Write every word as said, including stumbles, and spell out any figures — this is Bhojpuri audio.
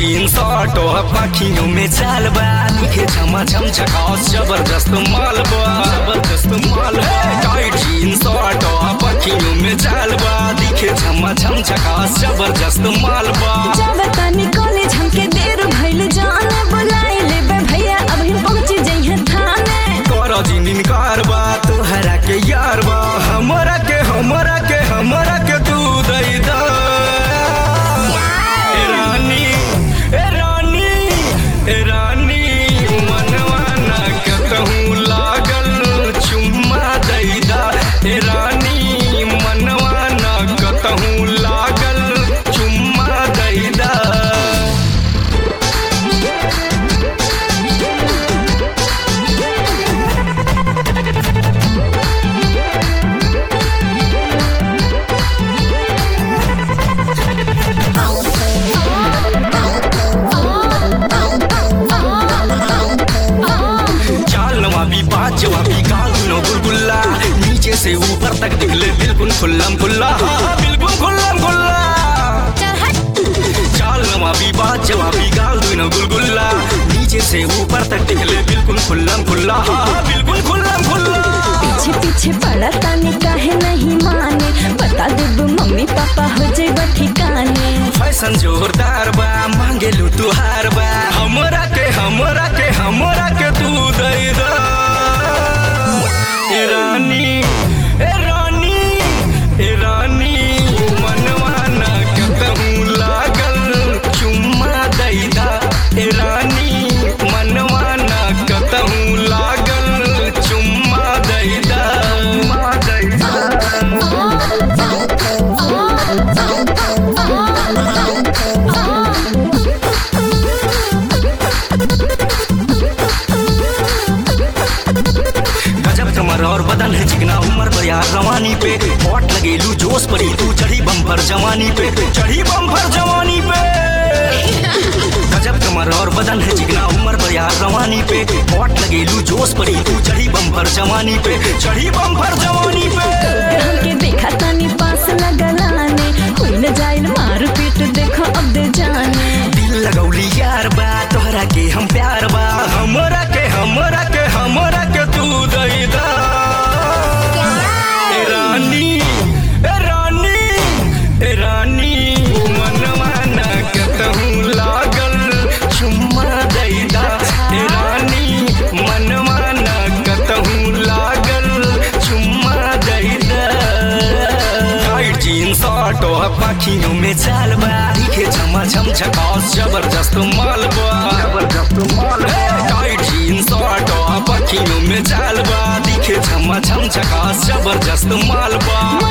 जीन्स ऑटो पाखियों में चाल बा दिखे छमा छम छकास जबरदस्त माल बा जबरदस्त माल है। टाइट जीन्स ऑटो पाखियों में चाल बा दिखे छमा छम छकास जबरदस्त माल बा। जब तनी कॉलेज हमके देर भइल जाने बुलाई लेबे भैया अभी पहुंची जइहे थाने। तोरा जिन इनकार बा तोहरा के यार बा हमरा के हमरा के हमरा के तू दई दा ए रानी ए रानी ए रानी मनवा ना कहूँ लागल चुम्मा दई दा ए रानी मनवा ना कहूँ लागल चुम्मा दई दा। जवाबी कानूनो गुलगुल्ला नीचे से ऊपर तक दिखले बिल्कुल खुल्लम खुल्ला हाँ बिल्कुल खुल्लम खुल्ला। चाल नवाबी बात जवाबी कानूनो गुलगुल्ला नीचे से ऊपर तक दिखले बिल्कुल खुल्लम खुल्ला हाँ बिल्कुल खुल्लम खुल्ला। पीछे पीछे पड़ा ताने काहे नहीं माने बता देब मम्मी पापा हो जाए ठिकाने। फैशन जोरदार बा मांगे लू तुहार बा हमरा के हमरा के हमरा के तू दई दा ए रानी ए रानी ए रानी मनवा ना कहूँ लागल चुम्मा दई दा ए रानी मनवा ना कहूँ लागल चुम्मा दई दा दई दा। और बदन है चिकना उम्र पर यार रवानी पे हॉट लगेलू जोश परी तू चढ़ी बम्पर जवानी पे चढ़ी बम्पर जवानी पे। गजब कमर और बदन है चिकना उम्र पर यार रवानी पे हॉट लगेलू जोश परी तू चढ़ी बम्पर जवानी पे चढ़ी बम्पर जवानी पे। के देखा तानी पास लगलाने कोई न जाइल मार पीट देखो अब दे जाने। दिल लगौली यार बा तोहरा के हम प्यार बा हमरा के हमरा के हमरा के तू दई दा ए रानी ए रानी ए रानी मनवा ना कहूँ लागल चुम्मा दई दा ए रानी मनवा ना कहूँ लागल चुम्मा दई दा। टाइट जीन्स ऑटो पाखियों में चाल बा दिखे छमा छम छकास जबरदस्त माल बा जबरदस्त माल है। टाइट जीन्स ऑटो पाखियों में चाल बा दिखे छमा छम छकास जबरदस्त माल बा।